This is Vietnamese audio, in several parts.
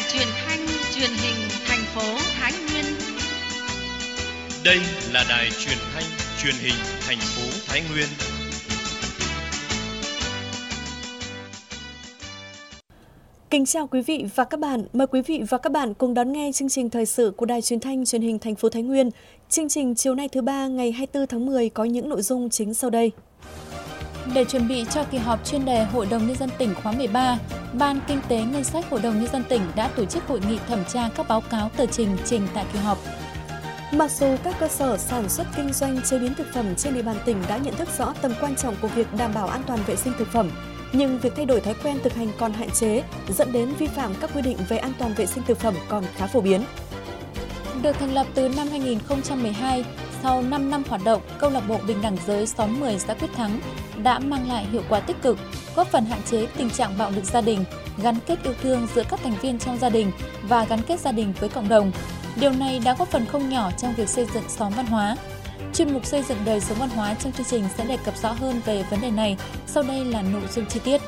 Đài truyền thanh truyền hình thành phố Thái Nguyên. Đây là đài truyền thanh truyền hình thành phố Thái Nguyên. Kính chào quý vị và các bạn. Mời quý vị và các bạn cùng đón nghe chương trình thời sự của Đài truyền thanh truyền hình thành phố Thái Nguyên. Chương trình chiều nay thứ ba ngày 24 tháng 10 có những nội dung chính sau đây. Để chuẩn bị cho kỳ họp chuyên đề Hội đồng Nhân dân tỉnh khóa 13, Ban Kinh tế Ngân sách Hội đồng Nhân dân tỉnh đã tổ chức hội nghị thẩm tra các báo cáo tờ trình tại kỳ họp. Mặc dù các cơ sở sản xuất kinh doanh chế biến thực phẩm trên địa bàn tỉnh đã nhận thức rõ tầm quan trọng của việc đảm bảo an toàn vệ sinh thực phẩm, nhưng việc thay đổi thói quen thực hành còn hạn chế, dẫn đến vi phạm các quy định về an toàn vệ sinh thực phẩm còn khá phổ biến. Được thành lập từ năm 2012, sau 5 năm hoạt động, câu lạc bộ Bình đẳng giới xóm 10 xã Quyết Thắng đã mang lại hiệu quả tích cực, góp phần hạn chế tình trạng bạo lực gia đình, gắn kết yêu thương giữa các thành viên trong gia đình và gắn kết gia đình với cộng đồng. Điều này đã góp phần không nhỏ trong việc xây dựng xóm văn hóa. Chuyên mục xây dựng đời sống văn hóa trong chương trình sẽ đề cập rõ hơn về vấn đề này. Sau đây là nội dung chi tiết.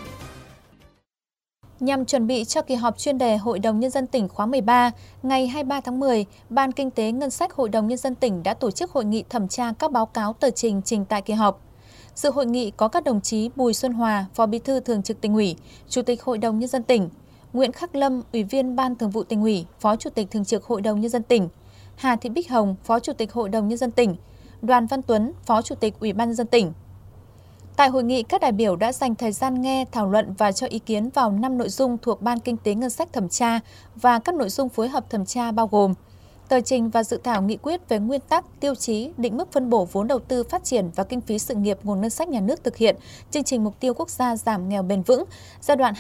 Nhằm chuẩn bị cho kỳ họp chuyên đề Hội đồng Nhân dân tỉnh khóa 13, ngày 23 tháng 10, Ban Kinh tế Ngân sách Hội đồng Nhân dân tỉnh đã tổ chức hội nghị thẩm tra các báo cáo tờ trình tại kỳ họp. Dự hội nghị có các đồng chí Bùi Xuân Hòa, Phó Bí thư Thường trực Tỉnh ủy, Chủ tịch Hội đồng Nhân dân tỉnh, Nguyễn Khắc Lâm, Ủy viên Ban Thường vụ Tỉnh ủy, Phó Chủ tịch Thường trực Hội đồng Nhân dân tỉnh, Hà Thị Bích Hồng, Phó Chủ tịch Hội đồng Nhân dân tỉnh, Đoàn Văn Tuấn, Phó Chủ tịch Ủy ban Nhân dân tỉnh. Tại hội nghị, các đại biểu đã dành thời gian nghe, thảo luận và cho ý kiến vào 5 nội dung thuộc Ban Kinh tế Ngân sách thẩm tra và các nội dung phối hợp thẩm tra bao gồm tờ trình và dự thảo nghị quyết về nguyên tắc, tiêu chí, định mức phân bổ vốn đầu tư phát triển và kinh phí sự nghiệp nguồn ngân sách nhà nước thực hiện chương trình mục tiêu quốc gia giảm nghèo bền vững giai đoạn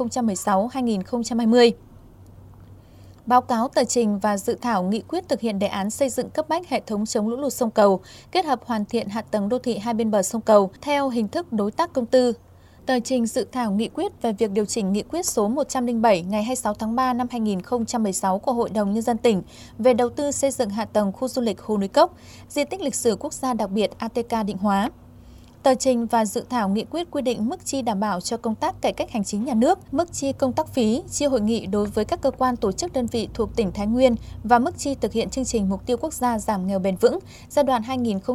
2016-2020. Báo cáo tờ trình và dự thảo nghị quyết thực hiện đề án xây dựng cấp bách hệ thống chống lũ lụt sông Cầu, kết hợp hoàn thiện hạ tầng đô thị hai bên bờ sông Cầu theo hình thức đối tác công tư. Tờ trình dự thảo nghị quyết về việc điều chỉnh nghị quyết số 107 ngày 26 tháng 3 năm 2016 của Hội đồng Nhân dân tỉnh về đầu tư xây dựng hạ tầng khu du lịch Hồ Núi Cốc, di tích lịch sử quốc gia đặc biệt ATK Định Hóa. Tờ trình và dự thảo nghị quyết quy định mức chi đảm bảo cho công tác cải cách hành chính nhà nước, mức chi công tác phí, chi hội nghị đối với các cơ quan tổ chức đơn vị thuộc tỉnh Thái Nguyên và mức chi thực hiện chương trình mục tiêu quốc gia giảm nghèo bền vững giai đoạn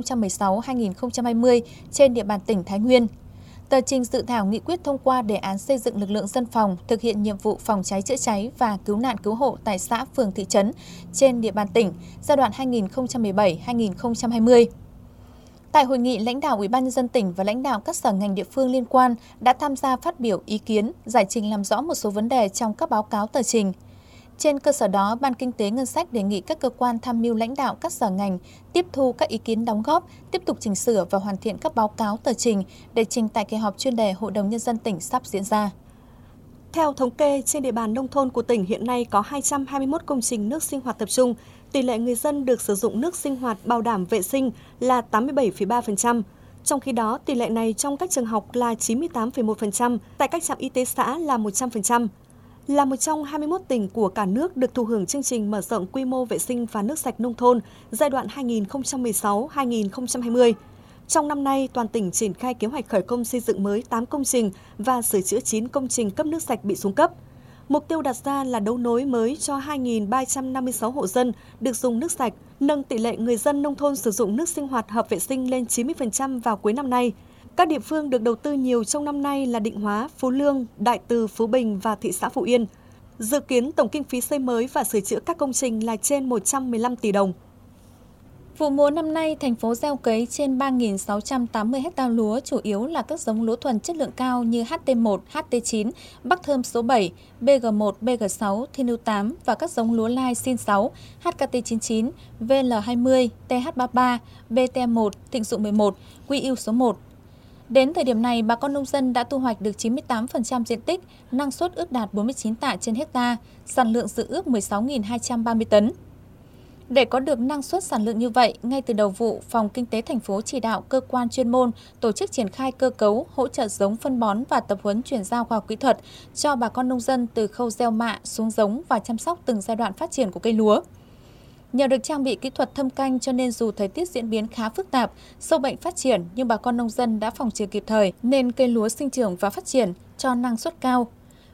2016-2020 trên địa bàn tỉnh Thái Nguyên. Tờ trình dự thảo nghị quyết thông qua đề án xây dựng lực lượng dân phòng thực hiện nhiệm vụ phòng cháy chữa cháy và cứu nạn cứu hộ tại xã, phường, thị trấn trên địa bàn tỉnh giai đoạn 2017-2020. Tại hội nghị, lãnh đạo Ủy ban Nhân dân tỉnh và lãnh đạo các sở ngành địa phương liên quan đã tham gia phát biểu ý kiến, giải trình làm rõ một số vấn đề trong các báo cáo tờ trình. Trên cơ sở đó, Ban Kinh tế Ngân sách đề nghị các cơ quan tham mưu lãnh đạo các sở ngành tiếp thu các ý kiến đóng góp, tiếp tục chỉnh sửa và hoàn thiện các báo cáo tờ trình để trình tại kỳ họp chuyên đề Hội đồng Nhân dân tỉnh sắp diễn ra. Theo thống kê, trên địa bàn nông thôn của tỉnh hiện nay có 221 công trình nước sinh hoạt tập trung. Tỷ lệ người dân được sử dụng nước sinh hoạt bảo đảm vệ sinh là 87,3%. Trong khi đó, tỷ lệ này trong các trường học là 98,1%, tại các trạm y tế xã là 100%. Là một trong 21 tỉnh của cả nước được thụ hưởng chương trình mở rộng quy mô vệ sinh và nước sạch nông thôn giai đoạn 2016-2020. Trong năm nay, toàn tỉnh triển khai kế hoạch khởi công xây dựng mới 8 công trình và sửa chữa 9 công trình cấp nước sạch bị xuống cấp. Mục tiêu đặt ra là đấu nối mới cho 2.356 hộ dân được dùng nước sạch, nâng tỷ lệ người dân nông thôn sử dụng nước sinh hoạt hợp vệ sinh lên 90% vào cuối năm nay. Các địa phương được đầu tư nhiều trong năm nay là Định Hóa, Phú Lương, Đại Từ, Phú Bình và thị xã Phú Yên. Dự kiến tổng kinh phí xây mới và sửa chữa các công trình là trên 115 tỷ đồng. Vụ lúa năm nay, thành phố gieo cấy trên 3.680 ha lúa, chủ yếu là các giống lúa thuần chất lượng cao như HT1, HT9, Bắc Thơm số 7, BG1, BG6, Thiên ưu 8 và các giống lúa lai Sin 6, HKT99, VL20, TH33, BT1, Thịnh Dụng 11, Quy ưu số 1. Đến thời điểm này, bà con nông dân đã thu hoạch được 98% diện tích, năng suất ước đạt 49 tạ trên hectare, sản lượng dự ước 16.230 tấn. Để có được năng suất sản lượng như vậy, ngay từ đầu vụ, Phòng Kinh tế thành phố chỉ đạo cơ quan chuyên môn tổ chức triển khai cơ cấu, hỗ trợ giống phân bón và tập huấn chuyển giao khoa học kỹ thuật cho bà con nông dân từ khâu gieo mạ, xuống giống và chăm sóc từng giai đoạn phát triển của cây lúa. Nhờ được trang bị kỹ thuật thâm canh cho nên dù thời tiết diễn biến khá phức tạp, sâu bệnh phát triển nhưng bà con nông dân đã phòng trừ kịp thời nên cây lúa sinh trưởng và phát triển cho năng suất cao.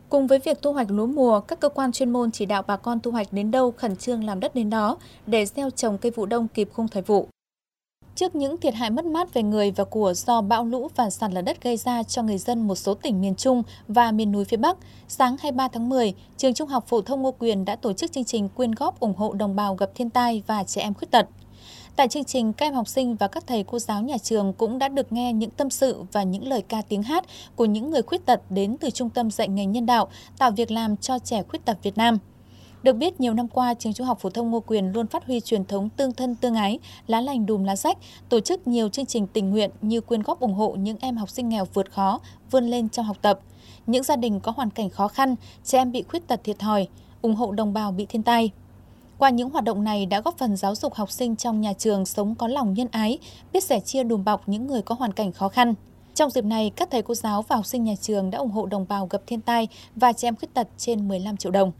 Cùng với việc thu hoạch lúa mùa, các cơ quan chuyên môn chỉ đạo bà con thu hoạch đến đâu khẩn trương làm đất đến đó để gieo trồng cây vụ đông kịp khung thời vụ. Trước những thiệt hại mất mát về người và của do bão lũ và sạt lở đất gây ra cho người dân một số tỉnh miền Trung và miền núi phía Bắc, sáng 23 tháng 10, Trường Trung học phổ thông Ngô Quyền đã tổ chức chương trình quyên góp ủng hộ đồng bào gặp thiên tai và trẻ em khuyết tật. Tại chương trình, các em học sinh và các thầy cô giáo nhà trường cũng đã được nghe những tâm sự và những lời ca tiếng hát của những người khuyết tật đến từ Trung tâm dạy nghề nhân đạo, tạo việc làm cho trẻ khuyết tật Việt Nam. Được biết, nhiều năm qua, Trường Trung học phổ thông Ngô Quyền luôn phát huy truyền thống tương thân tương ái, lá lành đùm lá rách, tổ chức nhiều chương trình tình nguyện như quyên góp ủng hộ những em học sinh nghèo vượt khó, vươn lên trong học tập, những gia đình có hoàn cảnh khó khăn, trẻ em bị khuyết tật thiệt thòi, ủng hộ đồng bào bị thiên tai. Qua những hoạt động này đã góp phần giáo dục học sinh trong nhà trường sống có lòng nhân ái, biết sẻ chia đùm bọc những người có hoàn cảnh khó khăn. Trong dịp này, các thầy cô giáo và học sinh nhà trường đã ủng hộ đồng bào gặp thiên tai và trẻ em khuyết tật trên 15 triệu đồng.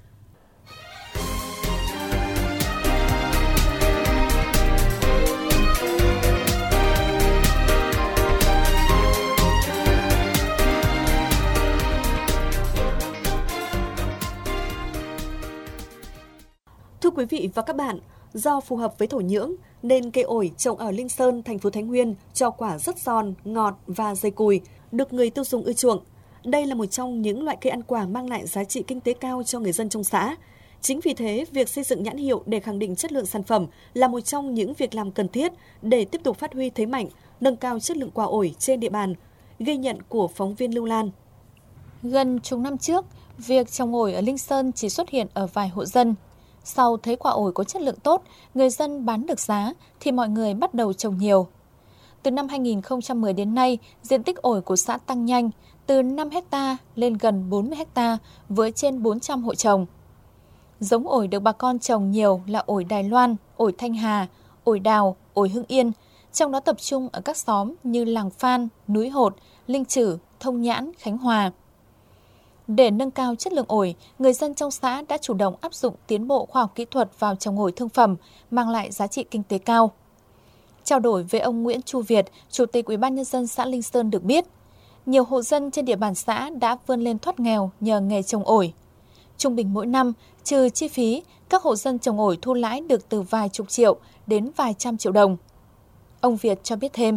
Thưa quý vị và các bạn, do phù hợp với thổ nhưỡng nên cây ổi trồng ở Linh Sơn, thành phố Thái Nguyên cho quả rất giòn, ngọt và dày cùi, được người tiêu dùng ưa chuộng. Đây là một trong những loại cây ăn quả mang lại giá trị kinh tế cao cho người dân trong xã. Chính vì thế, việc xây dựng nhãn hiệu để khẳng định chất lượng sản phẩm là một trong những việc làm cần thiết để tiếp tục phát huy thế mạnh, nâng cao chất lượng quả ổi trên địa bàn. Ghi nhận của phóng viên Lưu Lan. Gần chục năm trước, việc trồng ổi ở Linh Sơn chỉ xuất hiện ở vài hộ dân. Sau thấy quả ổi có chất lượng tốt, người dân bán được giá thì mọi người bắt đầu trồng nhiều. Từ năm 2010 đến nay, diện tích ổi của xã tăng nhanh, từ 5 ha lên gần 40 ha với trên 400 hộ trồng. Giống ổi được bà con trồng nhiều là ổi Đài Loan, ổi Thanh Hà, ổi Đào, ổi Hưng Yên, trong đó tập trung ở các xóm như Làng Phan, Núi Hột, Linh Chử, Thông Nhãn, Khánh Hòa. Để nâng cao chất lượng ổi, người dân trong xã đã chủ động áp dụng tiến bộ khoa học kỹ thuật vào trồng ổi thương phẩm, mang lại giá trị kinh tế cao. Trao đổi với ông Nguyễn Chu Việt, Chủ tịch Ủy ban nhân dân xã Linh Sơn được biết, nhiều hộ dân trên địa bàn xã đã vươn lên thoát nghèo nhờ nghề trồng ổi. Trung bình mỗi năm, trừ chi phí, các hộ dân trồng ổi thu lãi được từ vài chục triệu đến vài trăm triệu đồng. Ông Việt cho biết thêm.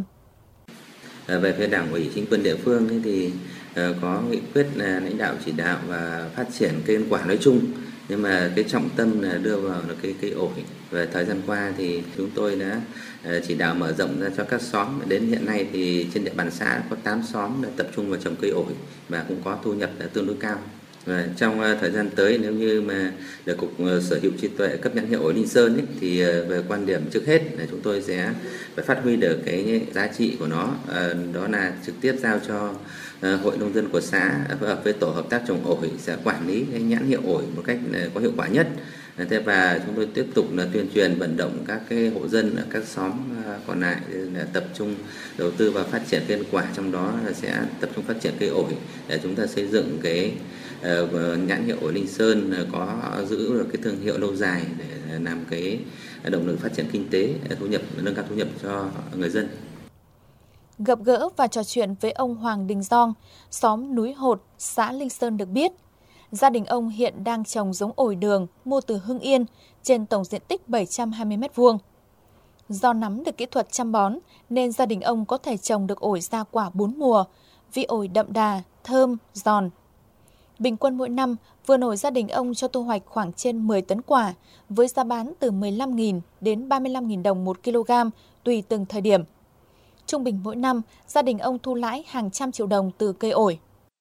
Về phía Đảng ủy chính quyền địa phương thì có nghị quyết lãnh đạo chỉ đạo và phát triển cây ăn quả nói chung, nhưng mà cái trọng tâm là đưa vào là cây ổi. Về thời gian qua thì chúng tôi đã chỉ đạo mở rộng ra cho các xóm. Đến hiện nay thì trên địa bàn xã có 8 xóm đã tập trung vào trồng cây ổi và cũng có thu nhập tương đối cao. Và trong thời gian tới, nếu như mà được Cục Sở hữu trí tuệ cấp nhãn hiệu ổi Linh Sơn thì về quan điểm trước hết là chúng tôi sẽ phải phát huy được cái giá trị của nó, đó là trực tiếp giao cho hội nông dân của xã phối hợp với tổ hợp tác trồng ổi sẽ quản lý cái nhãn hiệu ổi một cách có hiệu quả nhất. Thế và chúng tôi tiếp tục là tuyên truyền vận động các cái hộ dân ở các xóm còn lại là tập trung đầu tư vào phát triển cây ăn quả, trong đó là sẽ tập trung phát triển cây ổi để chúng ta xây dựng cái nhãn hiệu ổi Linh Sơn có giữ được cái thương hiệu lâu dài để làm cái động lực phát triển kinh tế, thu nhập, nâng cao thu nhập cho người dân. Gặp gỡ và trò chuyện với ông Hoàng Đình Giong, xóm Núi Hột, xã Linh Sơn được biết, gia đình ông hiện đang trồng giống ổi đường mua từ Hưng Yên trên tổng diện tích 720 m². Do nắm được kỹ thuật chăm bón nên gia đình ông có thể trồng được ổi ra quả 4 mùa, vì ổi đậm đà, thơm, giòn. Bình quân mỗi năm, vườn ổi gia đình ông cho thu hoạch khoảng trên 10 tấn quả, với giá bán từ 15.000 đến 35.000 đồng 1 kg, tùy từng thời điểm. Trung bình mỗi năm, gia đình ông thu lãi hàng trăm triệu đồng từ cây ổi.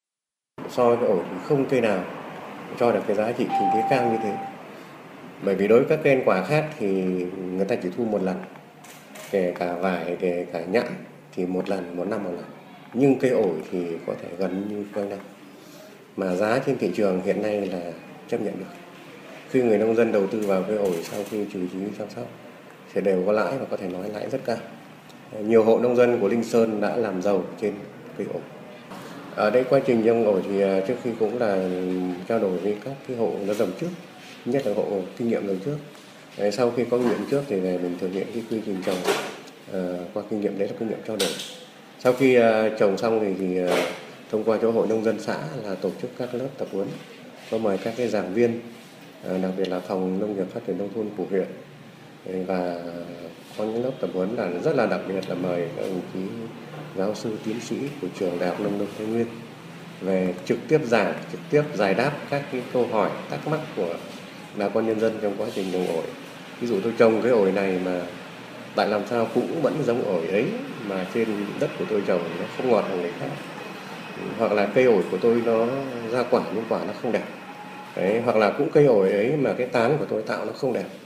So với ổi thì không cây nào cho được cái giá trị kinh tế cao như thế. Bởi vì đối với các cây ăn quả khác thì người ta chỉ thu một lần, kể cả vải, kể cả nhãn thì một lần, một năm một lần. Nhưng cây ổi thì có thể gần như quanh năm. Mà giá trên thị trường hiện nay là chấp nhận được. Khi người nông dân đầu tư vào cây ổi sau khi trừ chi chăm sóc sẽ đều có lãi và có thể nói lãi rất cao. Nhiều hộ nông dân của Linh Sơn đã làm giàu trên cây ổi. Ở đây quá trình trồng ổi thì trước khi cũng là trao đổi với các cái hộ nó trồng trước, nhất là hộ kinh nghiệm trồng trước. Sau khi có kinh nghiệm trước thì về mình thực hiện cái quy trình trồng qua kinh nghiệm đấy là kinh nghiệm trao đổi. Sau khi trồng xong thì thông qua chỗ hội nông dân xã là tổ chức các lớp tập huấn, có mời các cái giảng viên, đặc biệt là phòng nông nghiệp phát triển nông thôn của huyện, và có những lớp tập huấn là rất là đặc biệt là mời các đồng chí giáo sư tiến sĩ của trường Đại học Nông lâm Thái Nguyên về trực tiếp giảng, trực tiếp giải đáp các cái câu hỏi thắc mắc của bà con nhân dân trong quá trình trồng ổi. Ví dụ tôi trồng cái ổi này mà tại làm sao cũng vẫn giống ổi ấy mà trên đất của tôi trồng nó không ngọt bằng người khác, hoặc là cây ổi của tôi nó ra quả nhưng quả nó không đẹp. Đấy, hoặc là cũng cây ổi ấy mà cái tán của tôi tạo nó không đẹp.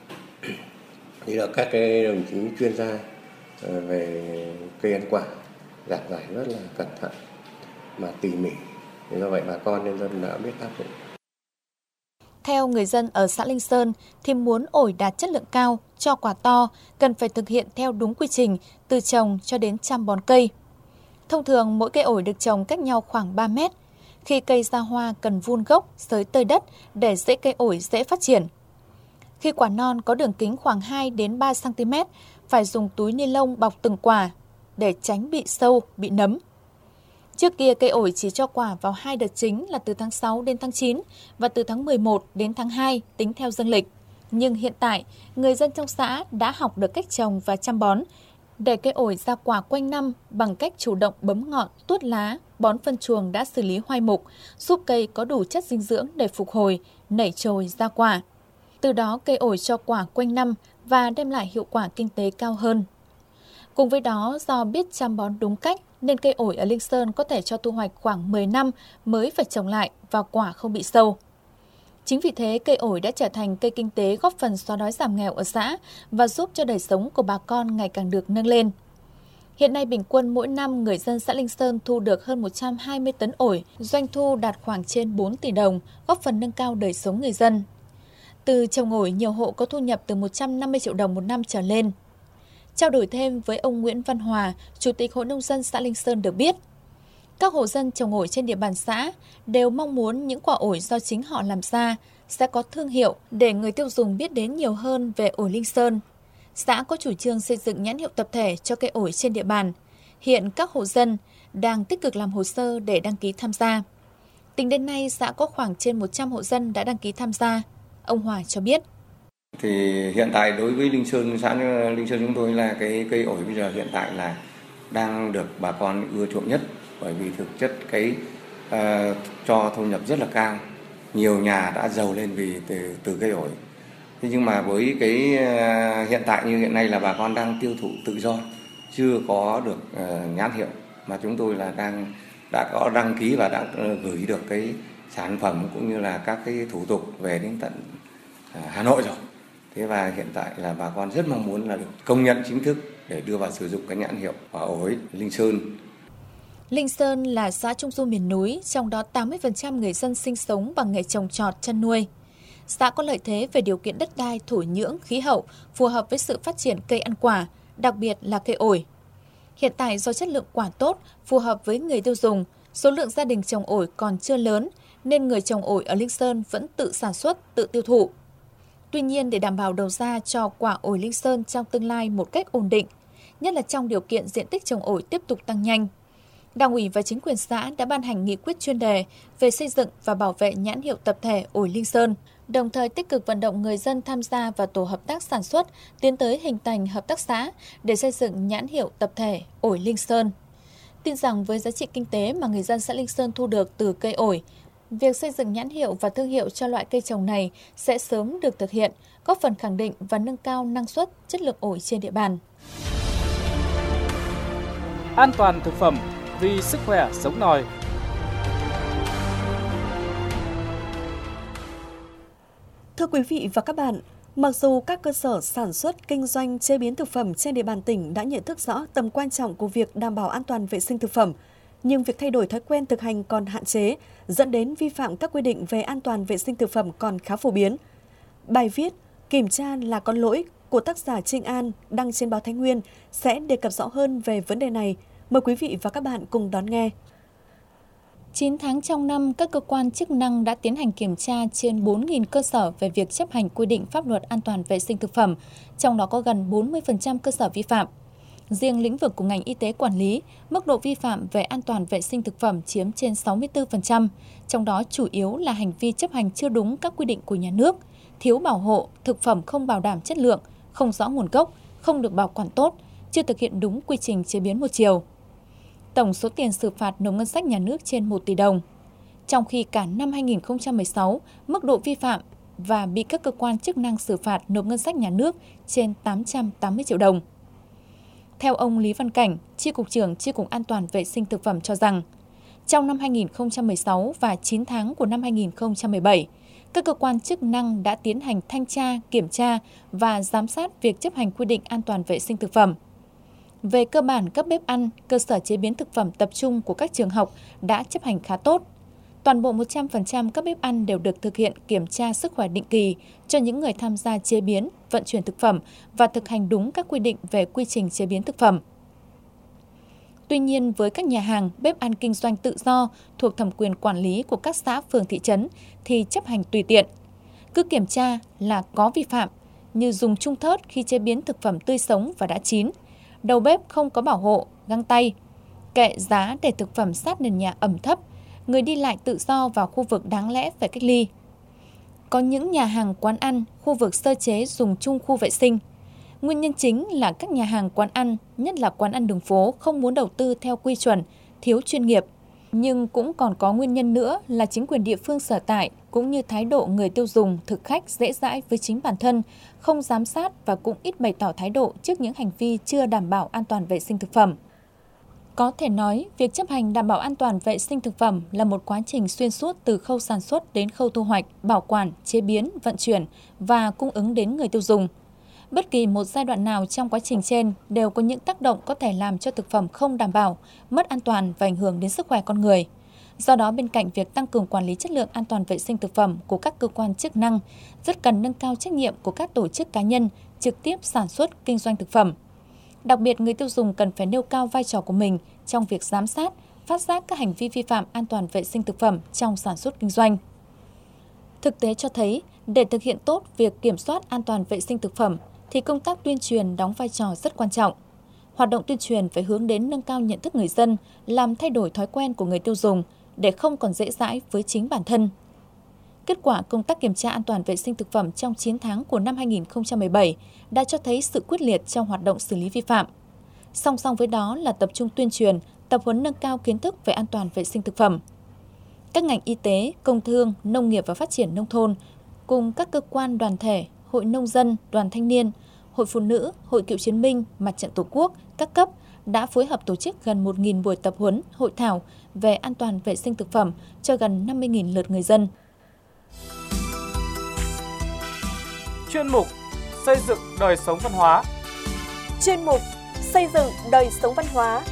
Thì là các cái đồng chí chuyên gia về cây ăn quả giảng giải rất là cẩn thận mà tỉ mỉ. Thế do vậy bà con nhân dân đã biết áp dụng. Theo người dân ở xã Linh Sơn thì muốn ổi đạt chất lượng cao, cho quả to, cần phải thực hiện theo đúng quy trình từ trồng cho đến chăm bón cây. Thông thường mỗi cây ổi được trồng cách nhau khoảng 3 mét. Khi cây ra hoa cần vun gốc, xới tơi đất để rễ cây ổi dễ phát triển. Khi quả non có đường kính khoảng 2 đến 3 cm, phải dùng túi ni lông bọc từng quả để tránh bị sâu, bị nấm. Trước kia cây ổi chỉ cho quả vào 2 đợt chính là từ tháng 6 đến tháng 9 và từ tháng 11 đến tháng 2 tính theo dương lịch. Nhưng hiện tại, người dân trong xã đã học được cách trồng và chăm bón để cây ổi ra quả quanh năm bằng cách chủ động bấm ngọn, tuốt lá, bón phân chuồng đã xử lý hoai mục, giúp cây có đủ chất dinh dưỡng để phục hồi, nảy chồi ra quả. Từ đó cây ổi cho quả quanh năm và đem lại hiệu quả kinh tế cao hơn. Cùng với đó, do biết chăm bón đúng cách nên cây ổi ở Linh Sơn có thể cho thu hoạch khoảng 10 năm mới phải trồng lại và quả không bị sâu. Chính vì thế, cây ổi đã trở thành cây kinh tế góp phần xóa đói giảm nghèo ở xã và giúp cho đời sống của bà con ngày càng được nâng lên. Hiện nay, bình quân mỗi năm người dân xã Linh Sơn thu được hơn 120 tấn ổi, doanh thu đạt khoảng trên 4 tỷ đồng, góp phần nâng cao đời sống người dân. Từ trồng ổi, nhiều hộ có thu nhập từ 150 triệu đồng một năm trở lên. Trao đổi thêm với ông Nguyễn Văn Hòa, Chủ tịch Hội Nông dân xã Linh Sơn được biết, các hộ dân trồng ổi trên địa bàn xã đều mong muốn những quả ổi do chính họ làm ra sẽ có thương hiệu để người tiêu dùng biết đến nhiều hơn về ổi Linh Sơn. Xã có chủ trương xây dựng nhãn hiệu tập thể cho cây ổi trên địa bàn. Hiện các hộ dân đang tích cực làm hồ sơ để đăng ký tham gia. Tính đến nay, xã có khoảng trên 100 hộ dân đã đăng ký tham gia. Ông Hòa cho biết. Thì hiện tại đối với Linh Sơn, xã Linh Sơn chúng tôi là cái cây ổi bây giờ hiện tại là đang được bà con ưa chuộng nhất, bởi vì thực chất cái cho thu nhập rất là cao. Nhiều nhà đã giàu lên vì từ cây ổi. Thế nhưng mà với cái hiện tại như hiện nay là bà con đang tiêu thụ tự do, chưa có được nhãn hiệu, mà chúng tôi là đã có đăng ký và đã gửi được cái sản phẩm cũng như là các cái thủ tục về đến tận Hà Nội rồi. Thế và hiện tại là bà con rất mong muốn là được công nhận chính thức để đưa vào sử dụng cái nhãn hiệu quả ổi Linh Sơn. Linh Sơn là xã trung du miền núi, trong đó 80% người dân sinh sống bằng nghề trồng trọt, chăn nuôi. Xã có lợi thế về điều kiện đất đai, thổ nhưỡng, khí hậu, phù hợp với sự phát triển cây ăn quả, đặc biệt là cây ổi. Hiện tại do chất lượng quả tốt, phù hợp với người tiêu dùng, số lượng gia đình trồng ổi còn chưa lớn, nên người trồng ổi ở Linh Sơn vẫn tự sản xuất, tự tiêu thụ. Tuy nhiên, để đảm bảo đầu ra cho quả ổi Linh Sơn trong tương lai một cách ổn định, nhất là trong điều kiện diện tích trồng ổi tiếp tục tăng nhanh, Đảng ủy và chính quyền xã đã ban hành nghị quyết chuyên đề về xây dựng và bảo vệ nhãn hiệu tập thể ổi Linh Sơn, đồng thời tích cực vận động người dân tham gia vào tổ hợp tác sản xuất, tiến tới hình thành hợp tác xã để xây dựng nhãn hiệu tập thể ổi Linh Sơn. Tin rằng với giá trị kinh tế mà người dân xã Linh Sơn thu được từ cây ổi, việc xây dựng nhãn hiệu và thương hiệu cho loại cây trồng này sẽ sớm được thực hiện, góp phần khẳng định và nâng cao năng suất, chất lượng ổi trên địa bàn. An toàn thực phẩm vì sức khỏe sống nòi. Thưa quý vị và các bạn, mặc dù các cơ sở sản xuất, kinh doanh, chế biến thực phẩm trên địa bàn tỉnh đã nhận thức rõ tầm quan trọng của việc đảm bảo an toàn vệ sinh thực phẩm, nhưng việc thay đổi thói quen thực hành còn hạn chế, dẫn đến vi phạm các quy định về an toàn vệ sinh thực phẩm còn khá phổ biến. Bài viết "Kiểm tra là có lỗi" của tác giả Trinh An đăng trên báo Thái Nguyên sẽ đề cập rõ hơn về vấn đề này. Mời quý vị và các bạn cùng đón nghe. 9 tháng trong năm, các cơ quan chức năng đã tiến hành kiểm tra trên 4.000 cơ sở về việc chấp hành quy định pháp luật an toàn vệ sinh thực phẩm, trong đó có gần 40% cơ sở vi phạm. Riêng lĩnh vực của ngành y tế quản lý, mức độ vi phạm về an toàn vệ sinh thực phẩm chiếm trên 64%, trong đó chủ yếu là hành vi chấp hành chưa đúng các quy định của nhà nước, thiếu bảo hộ, thực phẩm không bảo đảm chất lượng, không rõ nguồn gốc, không được bảo quản tốt, chưa thực hiện đúng quy trình chế biến một chiều. Tổng số tiền xử phạt nộp ngân sách nhà nước trên 1 tỷ đồng. Trong khi cả năm 2016, mức độ vi phạm và bị các cơ quan chức năng xử phạt nộp ngân sách nhà nước trên 880 triệu đồng. Theo ông Lý Văn Cảnh, Chi cục trưởng Chi cục An toàn vệ sinh thực phẩm cho rằng, trong năm 2016 và 9 tháng của năm 2017, các cơ quan chức năng đã tiến hành thanh tra, kiểm tra và giám sát việc chấp hành quy định an toàn vệ sinh thực phẩm. Về cơ bản, các bếp ăn, cơ sở chế biến thực phẩm tập trung của các trường học đã chấp hành khá tốt. Toàn bộ 100% các bếp ăn đều được thực hiện kiểm tra sức khỏe định kỳ cho những người tham gia chế biến, vận chuyển thực phẩm và thực hành đúng các quy định về quy trình chế biến thực phẩm. Tuy nhiên, với các nhà hàng, bếp ăn kinh doanh tự do thuộc thẩm quyền quản lý của các xã, phường, thị trấn thì chấp hành tùy tiện. Cứ kiểm tra là có vi phạm, như dùng chung thớt khi chế biến thực phẩm tươi sống và đã chín, đầu bếp không có bảo hộ, găng tay, kệ giá để thực phẩm sát nền nhà ẩm thấp, người đi lại tự do vào khu vực đáng lẽ phải cách ly. Có những nhà hàng quán ăn, khu vực sơ chế dùng chung khu vệ sinh. Nguyên nhân chính là các nhà hàng quán ăn, nhất là quán ăn đường phố không muốn đầu tư theo quy chuẩn, thiếu chuyên nghiệp. Nhưng cũng còn có nguyên nhân nữa là chính quyền địa phương sở tại cũng như thái độ người tiêu dùng, thực khách dễ dãi với chính bản thân, không giám sát và cũng ít bày tỏ thái độ trước những hành vi chưa đảm bảo an toàn vệ sinh thực phẩm. Có thể nói, việc chấp hành đảm bảo an toàn vệ sinh thực phẩm là một quá trình xuyên suốt từ khâu sản xuất đến khâu thu hoạch, bảo quản, chế biến, vận chuyển và cung ứng đến người tiêu dùng. Bất kỳ một giai đoạn nào trong quá trình trên đều có những tác động có thể làm cho thực phẩm không đảm bảo, mất an toàn và ảnh hưởng đến sức khỏe con người. Do đó, bên cạnh việc tăng cường quản lý chất lượng an toàn vệ sinh thực phẩm của các cơ quan chức năng, rất cần nâng cao trách nhiệm của các tổ chức cá nhân trực tiếp sản xuất, kinh doanh thực phẩm. Đặc biệt, người tiêu dùng cần phải nêu cao vai trò của mình trong việc giám sát, phát giác các hành vi vi phạm an toàn vệ sinh thực phẩm trong sản xuất kinh doanh. Thực tế cho thấy, để thực hiện tốt việc kiểm soát an toàn vệ sinh thực phẩm, thì công tác tuyên truyền đóng vai trò rất quan trọng. Hoạt động tuyên truyền phải hướng đến nâng cao nhận thức người dân, làm thay đổi thói quen của người tiêu dùng để không còn dễ dãi với chính bản thân. Kết quả công tác kiểm tra an toàn vệ sinh thực phẩm trong 9 tháng của năm 2017 đã cho thấy sự quyết liệt trong hoạt động xử lý vi phạm. Song song với đó là tập trung tuyên truyền, tập huấn nâng cao kiến thức về an toàn vệ sinh thực phẩm. Các ngành y tế, công thương, nông nghiệp và phát triển nông thôn cùng các cơ quan đoàn thể, hội nông dân, đoàn thanh niên, hội phụ nữ, hội cựu chiến binh, mặt trận tổ quốc, các cấp đã phối hợp tổ chức gần 1.000 buổi tập huấn, hội thảo về an toàn vệ sinh thực phẩm cho gần 50.000 lượt người dân. Chuyên mục Xây dựng đời sống văn hóa. Chuyên mục Xây dựng đời sống văn hóa.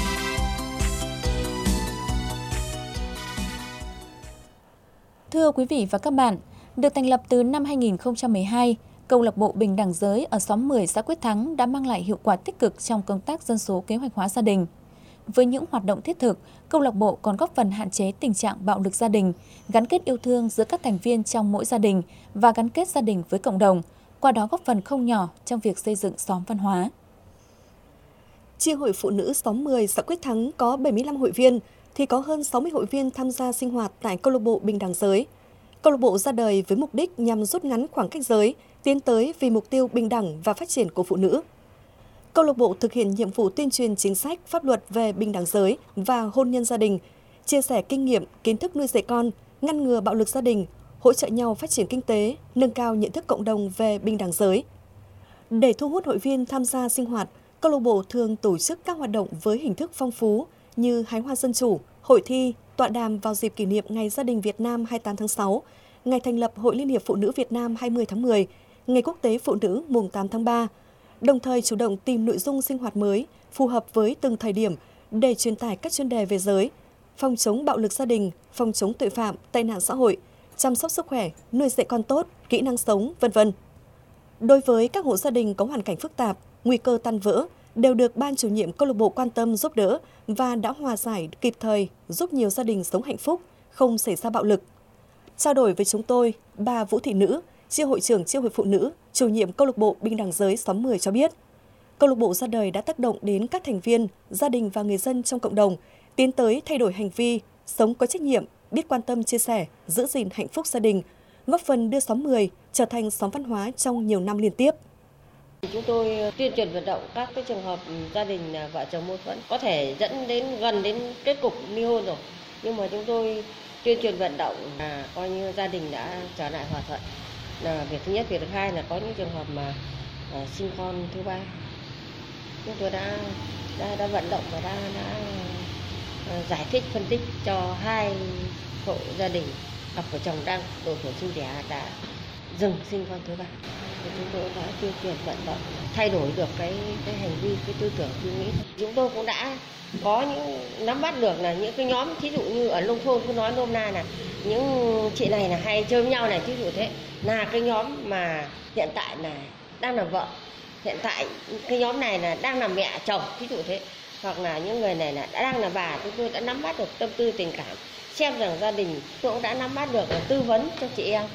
Thưa quý vị và các bạn, được thành lập từ năm 2012, Câu lạc bộ Bình đẳng giới ở xóm 10 xã Quyết Thắng đã mang lại hiệu quả tích cực trong công tác dân số kế hoạch hóa gia đình. Với những hoạt động thiết thực, câu lạc bộ còn góp phần hạn chế tình trạng bạo lực gia đình, gắn kết yêu thương giữa các thành viên trong mỗi gia đình và gắn kết gia đình với cộng đồng, qua đó góp phần không nhỏ trong việc xây dựng xóm văn hóa. Chi hội phụ nữ xóm 10 xã Quyết Thắng có 75 hội viên, thì có hơn 60 hội viên tham gia sinh hoạt tại câu lạc bộ Bình đẳng giới. Câu lạc bộ ra đời với mục đích nhằm rút ngắn khoảng cách giới, tiến tới vì mục tiêu bình đẳng và phát triển của phụ nữ. Câu lạc bộ thực hiện nhiệm vụ tuyên truyền chính sách, pháp luật về bình đẳng giới và hôn nhân gia đình, chia sẻ kinh nghiệm, kiến thức nuôi dạy con, ngăn ngừa bạo lực gia đình, hỗ trợ nhau phát triển kinh tế, nâng cao nhận thức cộng đồng về bình đẳng giới. Để thu hút hội viên tham gia sinh hoạt, câu lạc bộ thường tổ chức các hoạt động với hình thức phong phú như hái hoa dân chủ, hội thi, tọa đàm vào dịp kỷ niệm Ngày Gia đình Việt Nam 28 tháng 6, ngày thành lập Hội Liên hiệp Phụ nữ Việt Nam 20 tháng 10, Ngày Quốc tế Phụ nữ mùng 8 tháng 3, đồng thời chủ động tìm nội dung sinh hoạt mới phù hợp với từng thời điểm để truyền tải các chuyên đề về giới, phòng chống bạo lực gia đình, phòng chống tội phạm, tệ nạn xã hội, chăm sóc sức khỏe, nuôi dạy con tốt, kỹ năng sống, v.v. Đối với các hộ gia đình có hoàn cảnh phức tạp, nguy cơ tan vỡ, đều được ban chủ nhiệm câu lạc bộ quan tâm giúp đỡ và đã hòa giải kịp thời, giúp nhiều gia đình sống hạnh phúc, không xảy ra bạo lực. Trao đổi với chúng tôi, bà Vũ Thị Nữ, chi hội trưởng chi hội phụ nữ, chủ nhiệm câu lạc bộ Bình đẳng giới xóm 10 cho biết, câu lạc bộ ra đời đã tác động đến các thành viên, gia đình và người dân trong cộng đồng tiến tới thay đổi hành vi, sống có trách nhiệm, biết quan tâm chia sẻ, giữ gìn hạnh phúc gia đình, góp phần đưa xóm 10 trở thành xóm văn hóa trong nhiều năm liên tiếp. Chúng tôi tuyên truyền vận động các cái trường hợp gia đình vợ chồng mâu thuẫn có thể dẫn đến gần đến kết cục ly hôn rồi, nhưng mà chúng tôi tuyên truyền vận động coi như gia đình đã trở lại hòa thuận. Là việc thứ nhất, việc thứ hai là có những trường hợp mà sinh con thứ ba, chúng tôi đã vận động và đã giải thích phân tích cho 2 hộ gia đình cặp vợ chồng đang độ tuổi sinh đẻ đã dừng sinh con thứ ba. Chúng tôi đã tuyên truyền vận động thay đổi được cái hành vi, cái tư tưởng suy nghĩ. Chúng tôi cũng đã có những nắm bắt được là những cái nhóm, thí dụ như ở nông thôn cứ nói nôm na là những chị này là hay chơi với nhau này, thí dụ thế là cái nhóm mà hiện tại là đang làm vợ, hiện tại cái nhóm này là đang làm mẹ chồng, thí dụ thế, hoặc là những người này là đang là bà. Chúng tôi đã nắm bắt được tâm tư tình cảm, xem rằng gia đình tôi cũng đã nắm bắt được và tư vấn cho chị em.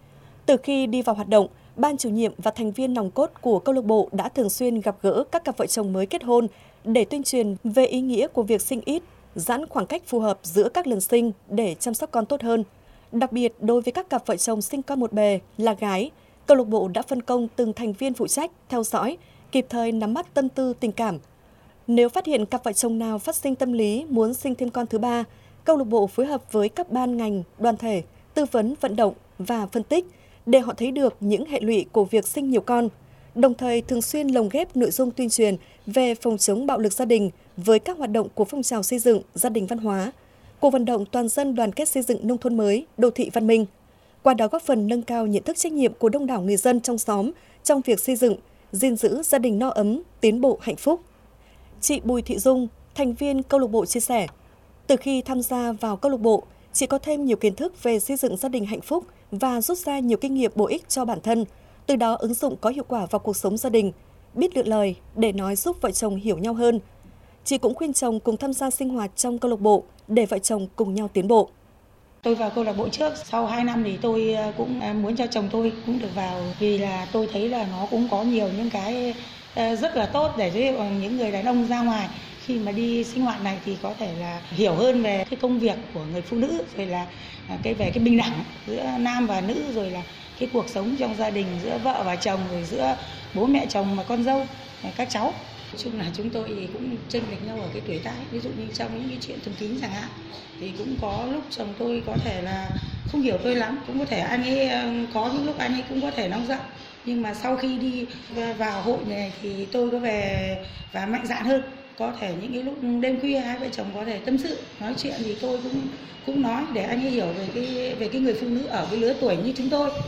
Từ khi đi vào hoạt động, ban chủ nhiệm và thành viên nòng cốt của câu lạc bộ đã thường xuyên gặp gỡ các cặp vợ chồng mới kết hôn để tuyên truyền về ý nghĩa của việc sinh ít, giãn khoảng cách phù hợp giữa các lần sinh để chăm sóc con tốt hơn. Đặc biệt, đối với các cặp vợ chồng sinh con một bề là gái, câu lạc bộ đã phân công từng thành viên phụ trách, theo dõi, kịp thời nắm bắt tâm tư tình cảm. Nếu phát hiện cặp vợ chồng nào phát sinh tâm lý muốn sinh thêm con thứ ba, câu lạc bộ phối hợp với các ban ngành, đoàn thể, tư vấn vận động và phân tích để họ thấy được những hệ lụy của việc sinh nhiều con, đồng thời thường xuyên lồng ghép nội dung tuyên truyền về phòng chống bạo lực gia đình với các hoạt động của phong trào xây dựng gia đình văn hóa, cuộc vận động toàn dân đoàn kết xây dựng nông thôn mới, đô thị văn minh. Qua đó góp phần nâng cao nhận thức trách nhiệm của đông đảo người dân trong xóm trong việc xây dựng, gìn giữ gia đình no ấm, tiến bộ hạnh phúc. Chị Bùi Thị Dung, thành viên câu lạc bộ chia sẻ, từ khi tham gia vào câu lạc bộ, chị có thêm nhiều kiến thức về xây dựng gia đình hạnh phúc và rút ra nhiều kinh nghiệm bổ ích cho bản thân, từ đó ứng dụng có hiệu quả vào cuộc sống gia đình, biết lựa lời để nói giúp vợ chồng hiểu nhau hơn. Chị cũng khuyên chồng cùng tham gia sinh hoạt trong câu lạc bộ để vợ chồng cùng nhau tiến bộ. Tôi vào câu lạc bộ trước, sau 2 năm thì tôi cũng muốn cho chồng tôi cũng được vào, vì là tôi thấy là nó cũng có nhiều những cái rất là tốt để giúp những người đàn ông ra ngoài khi mà đi sinh hoạt này thì có thể là hiểu hơn về cái công việc của người phụ nữ, rồi là về cái bình đẳng giữa nam và nữ, rồi là cái cuộc sống trong gia đình giữa vợ và chồng, rồi giữa bố mẹ chồng và con dâu, các cháu. Nói chung là chúng tôi thì cũng chênh lệch nhau ở cái tuổi tác, ví dụ như trong những cái chuyện thường tín chẳng hạn, thì cũng có lúc chồng tôi có thể là không hiểu tôi lắm, cũng có thể anh ấy có những lúc anh ấy cũng có thể nóng giận, nhưng mà sau khi đi vào hội này thì tôi có về và mạnh dạn hơn. Có thể những cái lúc đêm khuya hai vợ chồng có thể tâm sự, nói chuyện thì tôi cũng nói để anh ấy hiểu về cái người phụ nữ ở cái lứa tuổi như chúng tôi.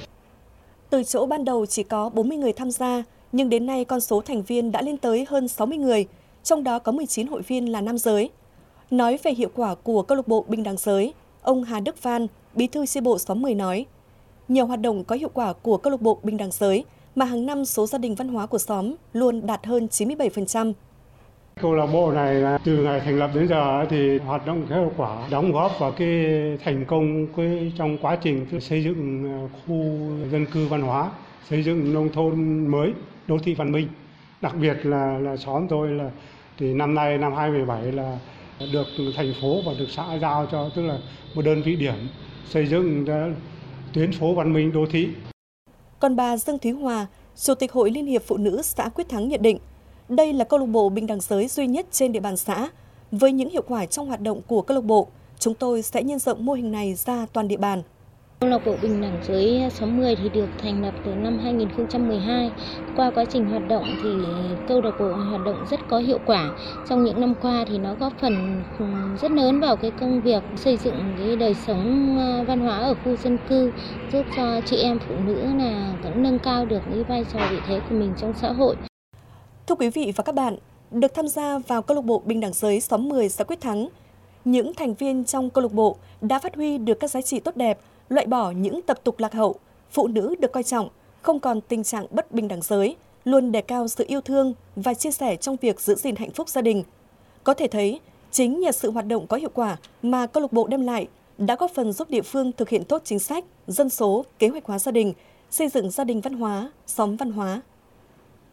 Từ chỗ ban đầu chỉ có 40 người tham gia, nhưng đến nay con số thành viên đã lên tới hơn 60 người, trong đó có 19 hội viên là nam giới. Nói về hiệu quả của câu lạc bộ bình đẳng giới, ông Hà Đức Phan, bí thư chi bộ xóm 10 nói, nhiều hoạt động có hiệu quả của câu lạc bộ bình đẳng giới mà hàng năm số gia đình văn hóa của xóm luôn đạt hơn 97%. Câu lạc bộ này là từ ngày thành lập đến giờ thì hoạt động hiệu quả, đóng góp vào cái thành công trong quá trình xây dựng khu dân cư văn hóa, xây dựng nông thôn mới, đô thị văn minh. Đặc biệt là xóm tôi là thì năm nay năm 2017 là được thành phố và được xã giao cho, tức là một đơn vị điểm xây dựng tuyến phố văn minh đô thị. Còn bà Dương Thúy Hòa, Chủ tịch Hội Liên hiệp Phụ nữ xã Quyết Thắng nhận định, đây là câu lạc bộ bình đẳng giới duy nhất trên địa bàn xã. Với những hiệu quả trong hoạt động của câu lạc bộ, chúng tôi sẽ nhân rộng mô hình này ra toàn địa bàn. Câu lạc bộ bình đẳng giới xóm 10 thì được thành lập từ năm 2012. Qua quá trình hoạt động thì câu lạc bộ hoạt động rất có hiệu quả. Trong những năm qua thì nó góp phần rất lớn vào cái công việc xây dựng cái đời sống văn hóa ở khu dân cư, giúp cho chị em phụ nữ là vẫn nâng cao được cái vai trò vị thế của mình trong xã hội. Thưa quý vị và các bạn, được tham gia vào câu lạc bộ bình đẳng giới xóm 10 xã Quyết Thắng, những thành viên trong câu lạc bộ đã phát huy được các giá trị tốt đẹp, loại bỏ những tập tục lạc hậu, phụ nữ được coi trọng, không còn tình trạng bất bình đẳng giới, luôn đề cao sự yêu thương và chia sẻ trong việc giữ gìn hạnh phúc gia đình. Có thể thấy, chính nhờ sự hoạt động có hiệu quả mà câu lạc bộ đem lại đã góp phần giúp địa phương thực hiện tốt chính sách, dân số, kế hoạch hóa gia đình, xây dựng gia đình văn hóa, xóm văn hóa.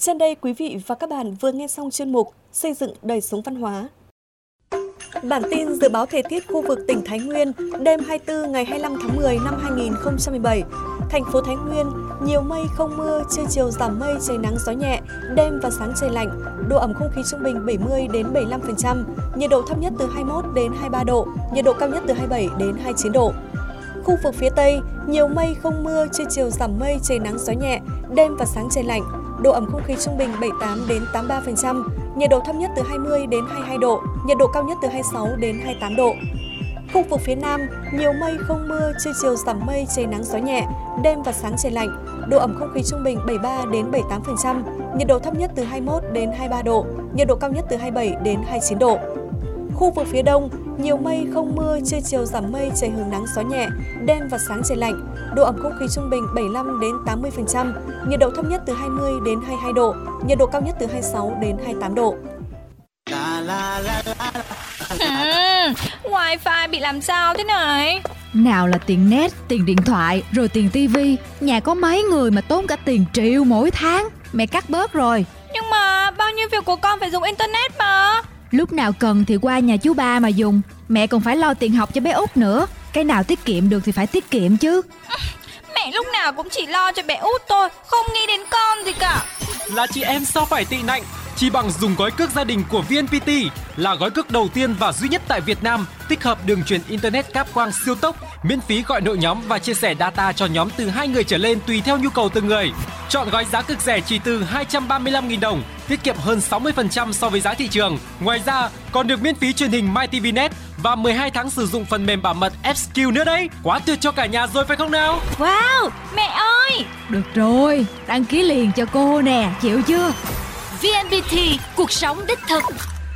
Trên đây, quý vị và các bạn vừa nghe xong chuyên mục Xây dựng đời sống văn hóa. Bản tin dự báo thời tiết khu vực tỉnh Thái Nguyên đêm 24 ngày 25 tháng 10 năm 2017. Thành phố Thái Nguyên, nhiều mây không mưa, trưa chiều giảm mây, trời nắng gió nhẹ, đêm và sáng trời lạnh, độ ẩm không khí trung bình 70 đến 75%, nhiệt độ thấp nhất từ 21 đến 23 độ, nhiệt độ cao nhất từ 27 đến 29 độ. Khu vực phía Tây, nhiều mây không mưa, trưa chiều giảm mây, trời nắng gió nhẹ, đêm và sáng trời lạnh, độ ẩm không khí trung bình 78 đến 83%, nhiệt độ thấp nhất từ 20 đến 22 độ, nhiệt độ cao nhất từ 26 đến 28 độ. Khu vực phía Nam, nhiều mây không mưa, trưa chiều giảm mây, trời nắng gió nhẹ, đêm và sáng trời lạnh, độ ẩm không khí trung bình 73 đến 78%, nhiệt độ thấp nhất từ 21 đến 23 độ, nhiệt độ cao nhất từ 27 đến 29 độ. Khu vực phía Đông, nhiều mây không mưa, trưa chiều giảm mây, trời hưởng nắng gió nhẹ, đêm và sáng trời lạnh, độ ẩm không khí trung bình 75 đến 80%, nhiệt độ thấp nhất từ 20 đến 22 độ, nhiệt độ cao nhất từ 26 đến 28 độ. Wi-Fi bị làm sao thế này? Nào là tiền net, tiền điện thoại, rồi tiền tivi. Nhà có mấy người mà tốn cả tiền triệu mỗi tháng. Mẹ cắt bớt rồi. Nhưng mà bao nhiêu việc của con phải dùng internet mà. Lúc nào cần thì qua nhà chú ba mà dùng. Mẹ còn phải lo tiền học cho bé Út nữa. Cái nào tiết kiệm được thì phải tiết kiệm chứ. Mẹ lúc nào cũng chỉ lo cho bé Út thôi, không nghĩ đến con gì cả. Là chị em sao phải tị nạnh? Chỉ bằng dùng gói cước gia đình của VNPT, là gói cước đầu tiên và duy nhất tại Việt Nam tích hợp đường truyền internet cáp quang siêu tốc, miễn phí gọi nội nhóm và chia sẻ data cho nhóm từ 2 người trở lên tùy theo nhu cầu từng người. Chọn gói giá cực rẻ chỉ từ 235.000 đồng, tiết kiệm hơn 60% so với giá thị trường. Ngoài ra, còn được miễn phí truyền hình MyTVNet và 12 tháng sử dụng phần mềm bảo mật FSQ nữa đấy. Quá tuyệt cho cả nhà rồi phải không nào? Wow, mẹ ơi! Được rồi, đăng ký liền cho cô nè, chịu chưa? VNPT, cuộc sống đích thực.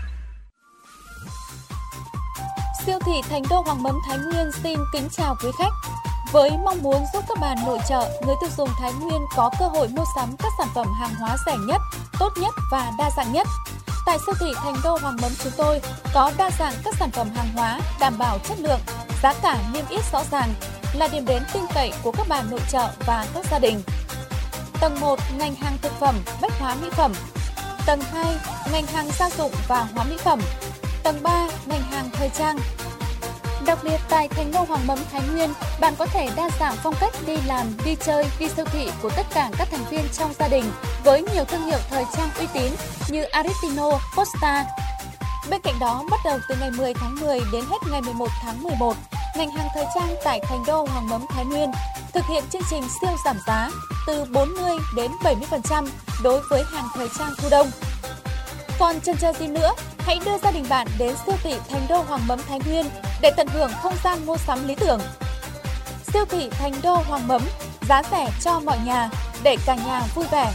Siêu thị Thành Đô Hoàng Mấm Thái Nguyên xin kính chào quý khách. Với mong muốn giúp các bạn nội trợ, người tiêu dùng Thái Nguyên có cơ hội mua sắm các sản phẩm hàng hóa rẻ nhất, tốt nhất và đa dạng nhất. Tại siêu thị Thành Đô Hoàng Mấm chúng tôi có đa dạng các sản phẩm hàng hóa đảm bảo chất lượng, giá cả niêm yết rõ ràng, là điểm đến tin cậy của các bạn nội trợ và các gia đình. Tầng 1, ngành hàng thực phẩm, bách hóa mỹ phẩm. Tầng 2, ngành hàng gia dụng và hóa mỹ phẩm. Tầng 3, ngành hàng thời trang. Đặc biệt tại Thành Đô Hoàng Mấm Thái Nguyên, bạn có thể đa dạng phong cách đi làm, đi chơi, đi siêu thị của tất cả các thành viên trong gia đình với nhiều thương hiệu thời trang uy tín như Aristino, Costa. Bên cạnh đó, bắt đầu từ ngày 10 tháng 10 đến hết ngày 11 tháng 11, ngành hàng thời trang tại Thành Đô Hoàng Mấm Thái Nguyên thực hiện chương trình siêu giảm giá từ 40 đến 70% đối với hàng thời trang thu đông. Còn chần chờ gì nữa, hãy đưa gia đình bạn đến siêu thị Thành Đô Hoàng Mấm Thái Nguyên để tận hưởng không gian mua sắm lý tưởng. Siêu thị Thành Đô Hoàng Mấm, giá rẻ cho mọi nhà, để cả nhà vui vẻ.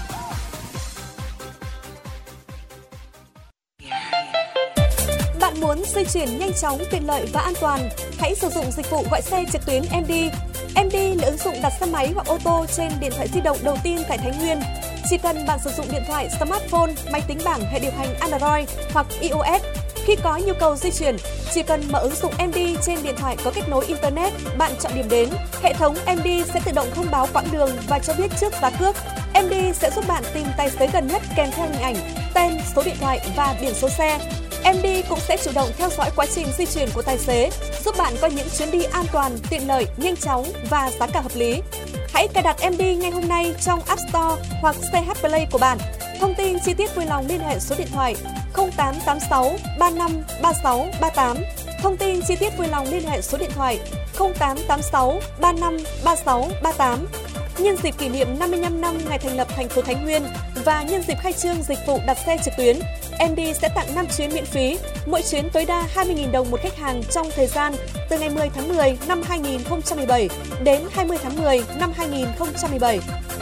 Bạn muốn di chuyển nhanh chóng, tiện lợi và an toàn? Hãy sử dụng dịch vụ gọi xe trực tuyến MD. MD là ứng dụng đặt xe máy hoặc ô tô trên điện thoại di động đầu tiên tại Thái Nguyên. Chỉ cần bạn sử dụng điện thoại smartphone, máy tính bảng hệ điều hành Android hoặc iOS. Khi có nhu cầu di chuyển, chỉ cần mở ứng dụng MD trên điện thoại có kết nối Internet, bạn chọn điểm đến. Hệ thống MD sẽ tự động thông báo quãng đường và cho biết trước giá cước. MD sẽ giúp bạn tìm tài xế gần nhất kèm theo hình ảnh, tên, số điện thoại và biển số xe. MD cũng sẽ chủ động theo dõi quá trình di chuyển của tài xế, giúp bạn có những chuyến đi an toàn, tiện lợi, nhanh chóng và giá cả hợp lý. Hãy cài đặt MD ngay hôm nay trong App Store hoặc CH Play của bạn. Thông tin chi tiết vui lòng liên hệ số điện thoại 0886 35 36 38. Thông tin chi tiết vui lòng liên hệ số điện thoại 0886 35 36 38. Nhân dịp kỷ niệm 55 năm ngày thành lập thành phố Thái Nguyên và nhân dịp khai trương dịch vụ đặt xe trực tuyến, MD sẽ tặng 5 chuyến miễn phí, mỗi chuyến tối đa 20.000 đồng một khách hàng trong thời gian từ ngày 10 tháng 10 năm 2017 đến 20 tháng 10 năm 2017.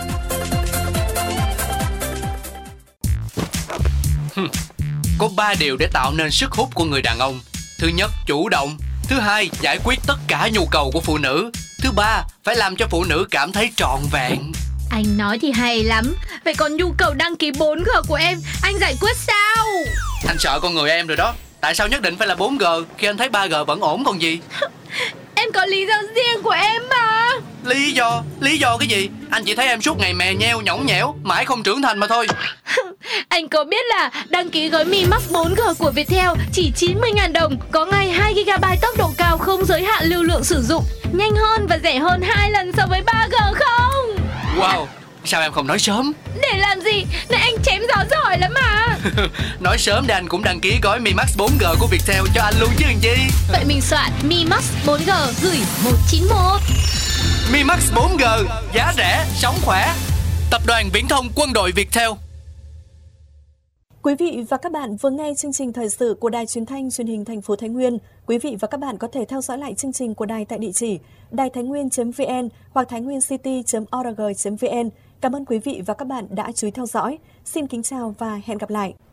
Có 3 điều để tạo nên sức hút của người đàn ông. Thứ nhất, chủ động. Thứ hai, giải quyết tất cả nhu cầu của phụ nữ. Thứ ba, phải làm cho phụ nữ cảm thấy trọn vẹn. Anh nói thì hay lắm. Vậy còn nhu cầu đăng ký 4G của em, anh giải quyết sao? Anh sợ con người em rồi đó. Tại sao nhất định phải là 4G khi anh thấy 3G vẫn ổn còn gì? Em có lý do riêng của em mà. Lý do? Lý do cái gì? Anh chỉ thấy em suốt ngày mè nheo nhõng nhẽo, mãi không trưởng thành mà thôi. Anh có biết là đăng ký gói Mi Max 4G của Viettel chỉ 90.000 đồng, có ngay 2 GB tốc độ cao không giới hạn lưu lượng sử dụng, nhanh hơn và rẻ hơn 2 lần so với 3G không? Wow, sao em không nói sớm? Để làm gì? Này anh chém gió giỏi lắm mà. Nói sớm để anh cũng đăng ký gói Mi Max 4G của Viettel cho anh luôn chứ làm gì. Vậy mình soạn Mi Max 4G gửi 191. Mi Max 4G, giá rẻ, sống khỏe. Tập đoàn Viễn thông Quân đội Viettel. Quý vị và các bạn vừa nghe chương trình thời sự của Đài Truyền thanh Truyền hình thành phố Thái Nguyên. Quý vị và các bạn có thể theo dõi lại chương trình của đài tại địa chỉ đàitháinnguyên.vn hoặc thainwincity.org.vn. Cảm ơn quý vị và các bạn đã chú ý theo dõi. Xin kính chào và hẹn gặp lại.